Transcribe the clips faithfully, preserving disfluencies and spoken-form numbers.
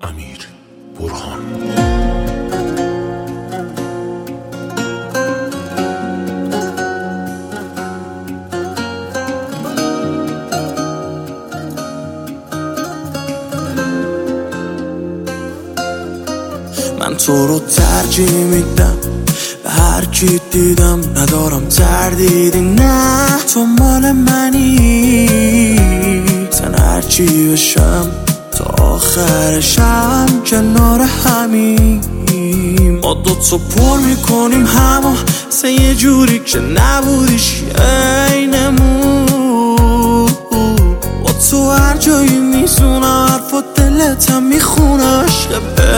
امیر برهان. من تو رو ترجیح میدم به هر کی دیدم، ندارم تردیدی، نه تو مال منی. زن هرچی بشم تا آخرشم کنار همیم، ما دوتا پر میکنیم همو سه یه جوری که نبودیش عینمون. با تو هر جایی میزونم حرف و دلتم میخونه عشق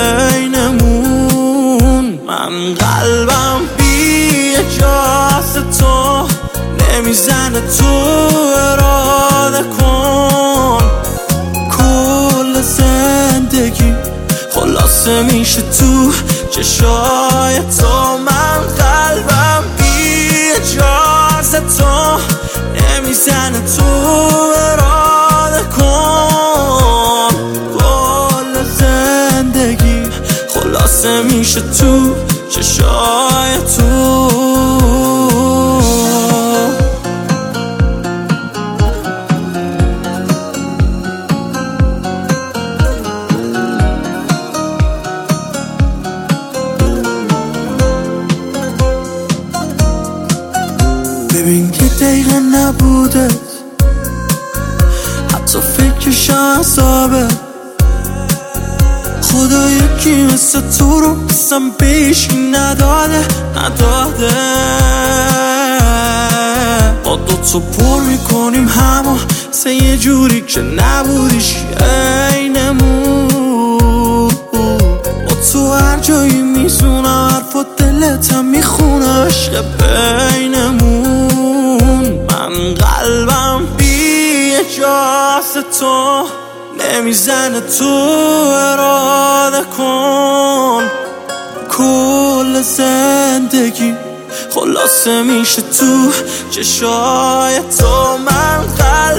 بینمون. من قلبم بی اجازه تو نمیزنه، تو اراده کن. کل زندگی خلاصه میشه تو چشای تو. من قلبم بی اجازه تو نمیزنه، تو اراده کن. کل زندگی خلاصه میشه تو چشای تو. ببین که دقیقه نبوده، حتی فکرش عذابه. خدا یکی مثل تو رو بسم پیشی نداده نداده. با دوتا پر میکنیم همو سه یه جوری که نبودیش عینمون. با تو هر جایی میزونم حرف و دلتم میخونه عشق بینمون. من قلبم بی اجازه تو نمیزنه، تو اراده کن. کل زندگی خلاصه میشه تو چشای تو. من قلبم